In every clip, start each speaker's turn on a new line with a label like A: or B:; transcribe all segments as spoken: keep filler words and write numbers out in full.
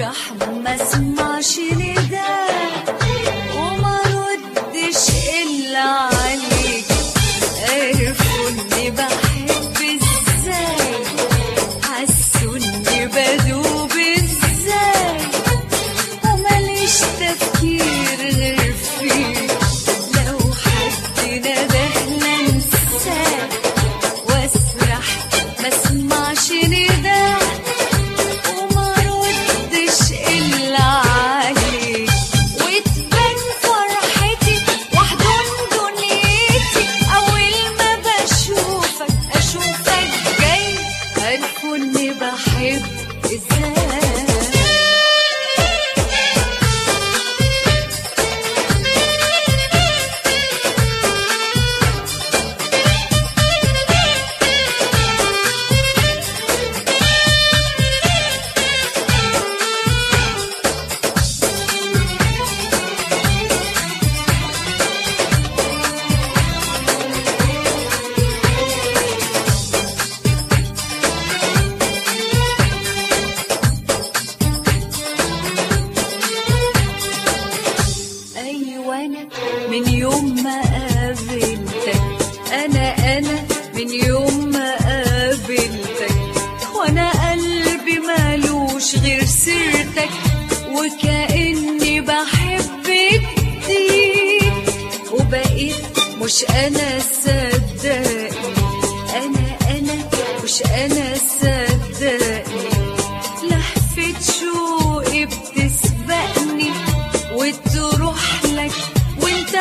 A: واسرح ما اسمعش نداء وما ردش الا عليك. عرفوا اني بحب ازاي، حسوا اني بدوب ازاي، وماليش تفكير غير فيك. لو حد ندهنا انساك واسرح ما اسمعش نداء وما ردش الا عليك. وتبان فرحتي واحضن دنيتي اول ما بشوفك اشوفك جاي. عرفوا اني بحب ازاي. من يوم ما قابلتك أنا أنا من يوم ما قابلتك وأنا قلبي مالوش غير سيرتك، وكأني بحب كتير وبقيت مش أنا صدقني. أنا أنا مش أنا صدقني. لهفة شوقي بتسبقني وتروح لك وانت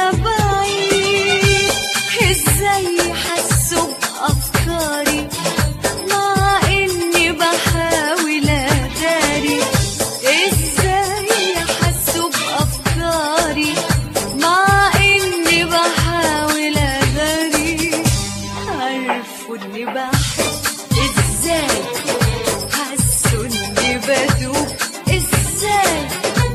A: بعيد. ازاي حسوا بأفكاري مع اني بحاول اداري. ازاي حسوا بأفكاري مع اني بحاول اداري. عرفوا اني بحب ازاي، حسوا اني بدوب ازاي،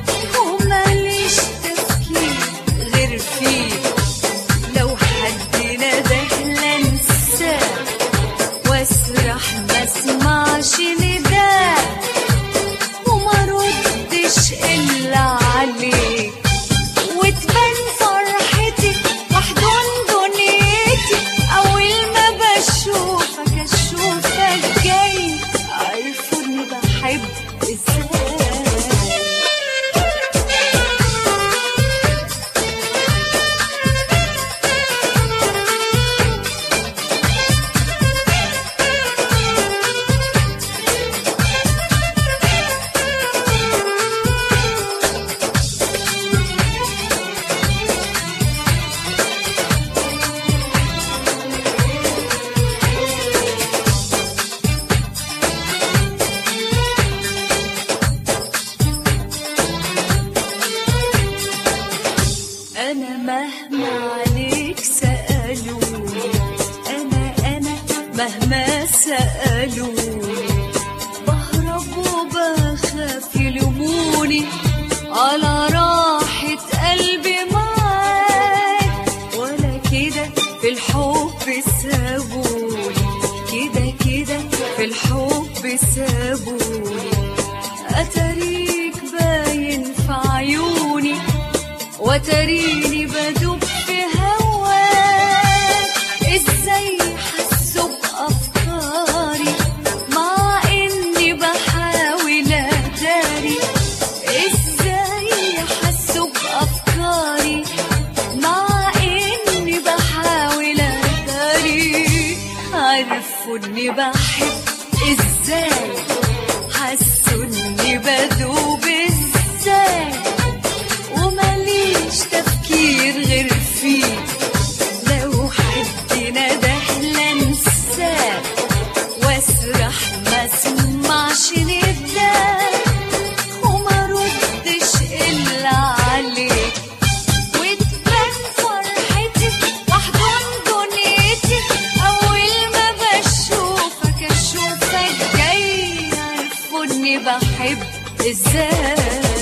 A: وماليش تفكير غير فيك. لو حد ندهنا انساه واسرح ما اسمعش نداء وما ردش الا عليك. وتبان فرحتي واحضن دنيتي اول ما بشوفك اشوفك جاي. عرفوا اني بحب ازاي. أنا مهما عليك سألوني، أنا أنا مهما سألوني، بهرب وبخاف يلوموني على راحة قلبي معاك. ولا كده في الحب سابوني، كده كده في الحب سابوني. أتاريك باين في عيوني وتريني بدوب في هواك. ازاي حسوا بأفكاري مع اني بحاول اداري. ازاي حسوا بأفكاري مع اني بحاول اداري. عرفوا اني بحب ازاي، حسوا اني بدوب ازاي، وماليش تفكير غير فيك. لو حد ندهنا انساه واسرح ما اسمعش نداء وما ردش الا عليك. وتبان فرحتي واحضن دنيتي اول ما بشوفك اشوفك جاي. عرفوا اني بحب ازاي.